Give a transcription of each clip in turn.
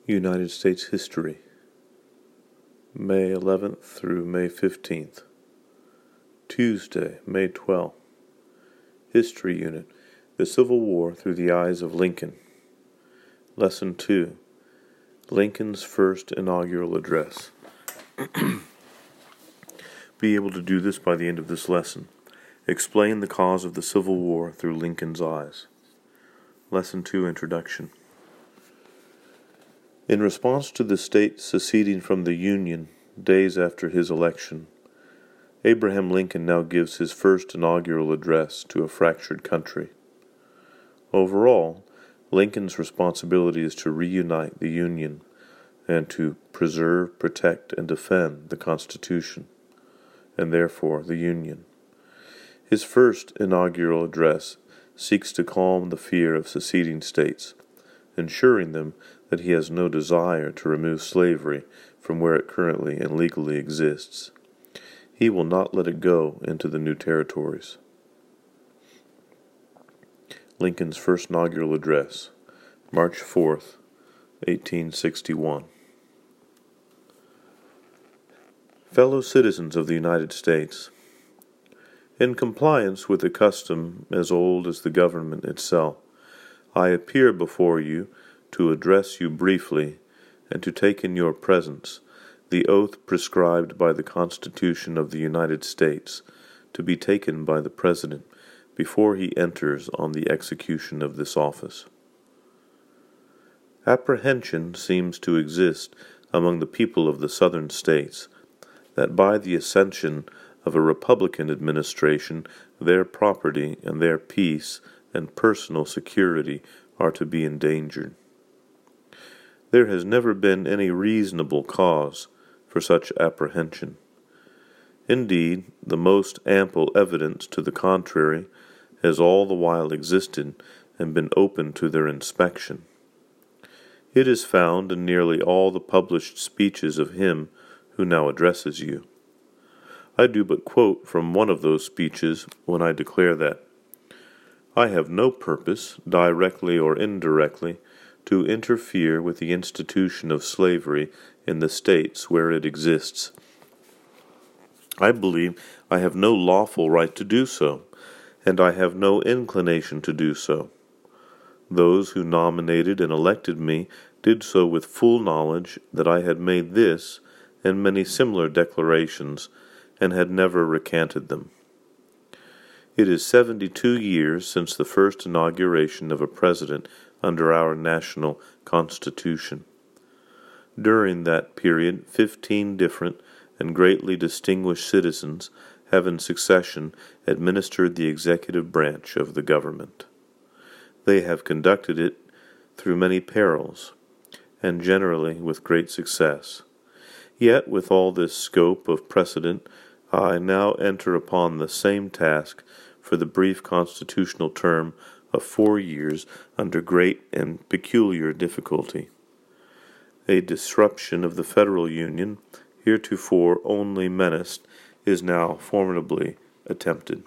United States History, May 11th through May 15th. Tuesday, May 12th. History Unit, The Civil War Through the Eyes of Lincoln. Lesson 2, Lincoln's First Inaugural Address. Be able to do this by the end of this lesson. Explain the cause of the Civil War through Lincoln's eyes. Lesson 2, Introduction. In response to the state seceding from the Union days after his election, Abraham Lincoln now gives his first inaugural address to a fractured country. Overall, Lincoln's responsibility is to reunite the Union and to preserve, protect, and defend the Constitution, and therefore the Union. His first inaugural address seeks to calm the fear of seceding states, ensuring them that he has no desire to remove slavery from where it currently and legally exists. He will not let it go into the new territories. Lincoln's first inaugural address, March 4th, 1861. Fellow citizens of the United States, in compliance with a custom as old as the government itself, I appear before you to address you briefly and to take in your presence the oath prescribed by the Constitution of the United States to be taken by the President before he enters on the execution of this office. Apprehension seems to exist among the people of the Southern states that by the accession of a Republican administration their property and their peace and personal security are to be endangered. There has never been any reasonable cause for such apprehension. Indeed, the most ample evidence to the contrary has all the while existed and been open to their inspection. It is found in nearly all the published speeches of him who now addresses you. I do but quote from one of those speeches when I declare that I have no purpose, directly or indirectly, to interfere with the institution of slavery in the states where it exists. I believe I have no lawful right to do so, and I have no inclination to do so. Those who nominated and elected me did so with full knowledge that I had made this and many similar declarations, and had never recanted them. It is 72 years since the first inauguration of a president under our national Constitution. During that period, 15 different and greatly distinguished citizens have in succession administered the executive branch of the government. They have conducted it through many perils, and generally with great success. Yet, with all this scope of precedent, I now enter upon the same task for the brief constitutional term of 4 years under great and peculiar difficulty. A disruption of the federal union, heretofore only menaced, is now formidably attempted.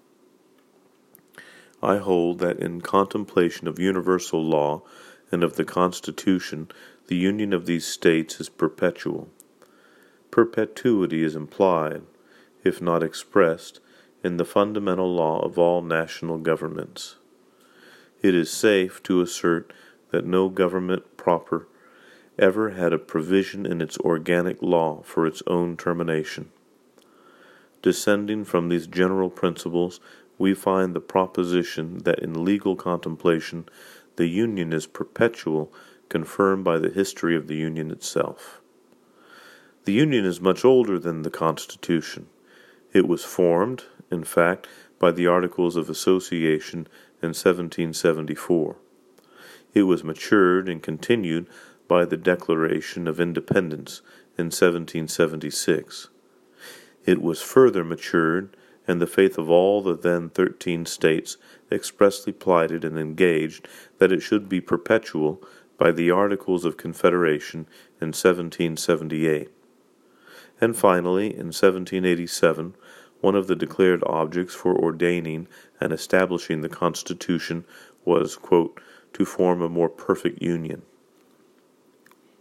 I hold that in contemplation of universal law and of the Constitution, the union of these states is perpetual. Perpetuity is implied, if not expressed, in the fundamental law of all national governments. It is safe to assert that no government proper ever had a provision in its organic law for its own termination. Descending from these general principles, we find the proposition that in legal contemplation the Union is perpetual confirmed by the history of the Union itself. The Union is much older than the Constitution. It was formed, in fact, by the Articles of Association in 1774. It was matured and continued by the Declaration of Independence in 1776. It was further matured, and the faith of all the then 13 states expressly plighted and engaged that it should be perpetual by the Articles of Confederation in 1778. And finally, in 1787, one of the declared objects for ordaining and establishing the Constitution was, quote, to form a more perfect union.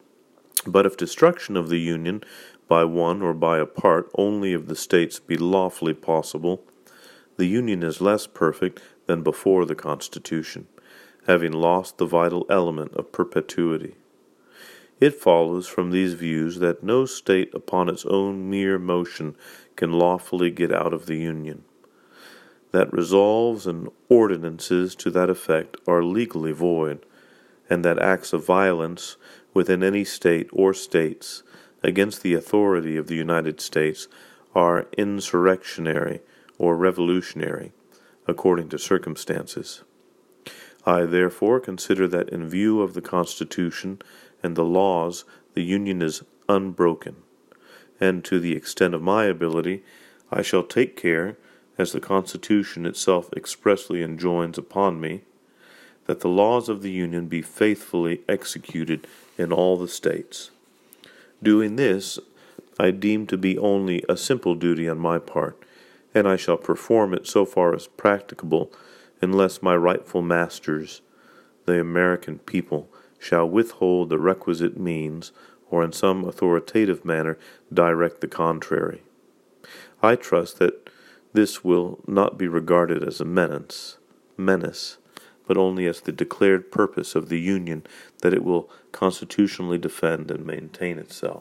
But if destruction of the Union by one or by a part only of the states be lawfully possible, the Union is less perfect than before the Constitution, having lost the vital element of perpetuity. It follows from these views that no state upon its own mere motion can lawfully get out of the Union, that resolves and ordinances to that effect are legally void, and that acts of violence within any state or states against the authority of the United States are insurrectionary or revolutionary, according to circumstances. I therefore consider that in view of the Constitution and the laws, the Union is unbroken, and to the extent of my ability, I shall take care, as the Constitution itself expressly enjoins upon me, that the laws of the Union be faithfully executed in all the states. Doing this, I deem to be only a simple duty on my part, and I shall perform it so far as practicable, unless my rightful masters, the American people, shall withhold the requisite means, or in some authoritative manner direct the contrary. I trust that this will not be regarded as a menace, but only as the declared purpose of the Union that it will constitutionally defend and maintain itself.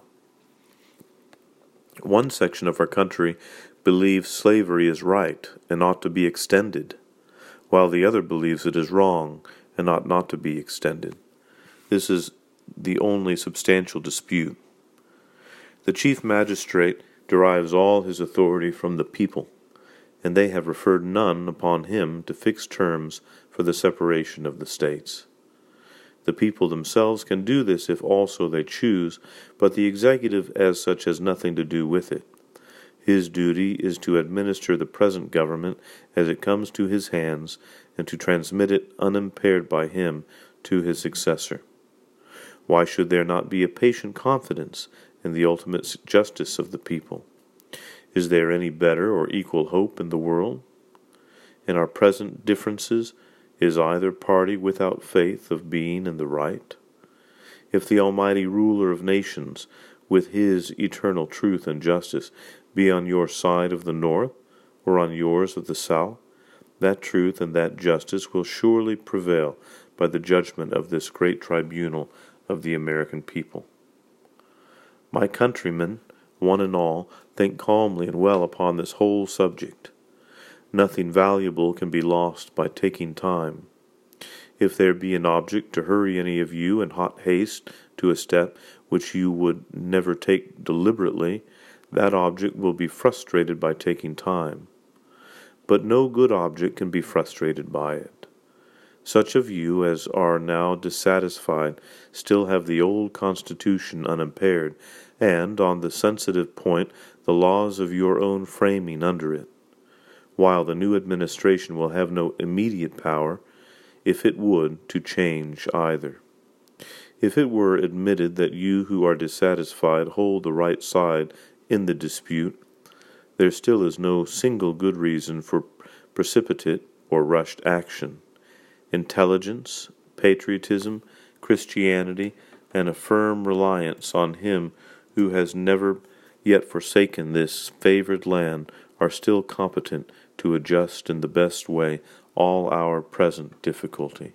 One section of our country believes slavery is right and ought to be extended, while the other believes it is wrong and ought not to be extended. This is the only substantial dispute. The chief magistrate derives all his authority from the people, and they have referred none upon him to fix terms for the separation of the states. The people themselves can do this if also they choose, but the executive as such has nothing to do with it. His duty is to administer the present government as it comes to his hands, and to transmit it unimpaired by him to his successor. Why should there not be a patient confidence in the ultimate justice of the people? Is there any better or equal hope in the world? In our present differences, is either party without faith of being in the right? If the Almighty Ruler of nations, with his eternal truth and justice, be on your side of the north, or on yours of the south, that truth and that justice will surely prevail by the judgment of this great tribunal of the American people. My countrymen, one and all, think calmly and well upon this whole subject. Nothing valuable can be lost by taking time. If there be an object to hurry any of you in hot haste to a step which you would never take deliberately, that object will be frustrated by taking time. But no good object can be frustrated by it. Such of you as are now dissatisfied still have the old Constitution unimpaired, and, on the sensitive point, the laws of your own framing under it, while the new administration will have no immediate power, if it would, to change either. If it were admitted that you who are dissatisfied hold the right side in the dispute, there still is no single good reason for precipitate or rushed action. Intelligence, patriotism, Christianity, and a firm reliance on Him who has never yet forsaken this favored land are still competent to adjust in the best way all our present difficulty.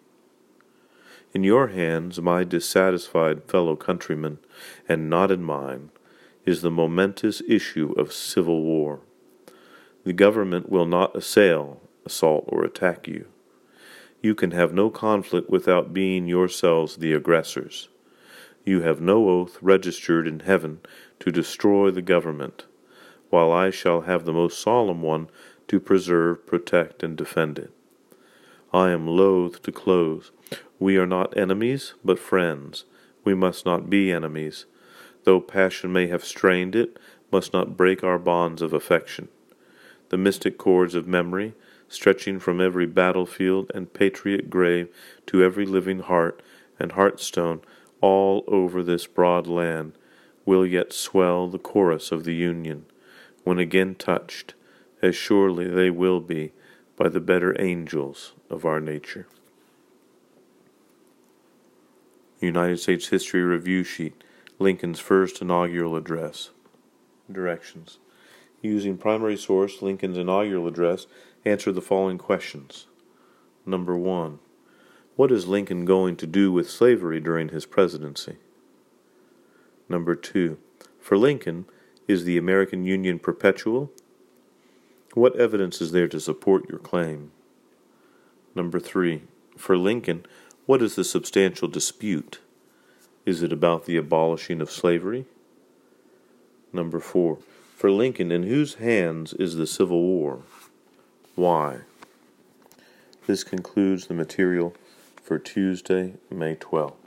In your hands, my dissatisfied fellow countrymen, and not in mine, is the momentous issue of civil war. The government will not assault, or attack you. You can have no conflict without being yourselves the aggressors. You have no oath registered in heaven to destroy the government, while I shall have the most solemn one to preserve, protect, and defend it. I am loath to close. We are not enemies, but friends. We must not be enemies. Though passion may have strained it, must not break our bonds of affection. The mystic cords of memory, stretching from every battlefield and patriot grave to every living heart and hearthstone all over this broad land, will yet swell the chorus of the Union, when again touched, as surely they will be, by the better angels of our nature. United States History Review Sheet, Lincoln's first inaugural address. Directions. Using primary source Lincoln's inaugural address, answer the following questions. Number 1. What is Lincoln going to do with slavery during his presidency? Number 2. For Lincoln, is the American Union perpetual? What evidence is there to support your claim? Number 3. For Lincoln, what is the substantial dispute? Is it about the abolishing of slavery? Number 4. For Lincoln, in whose hands is the Civil War? Why? This concludes the material for Tuesday, May 12th.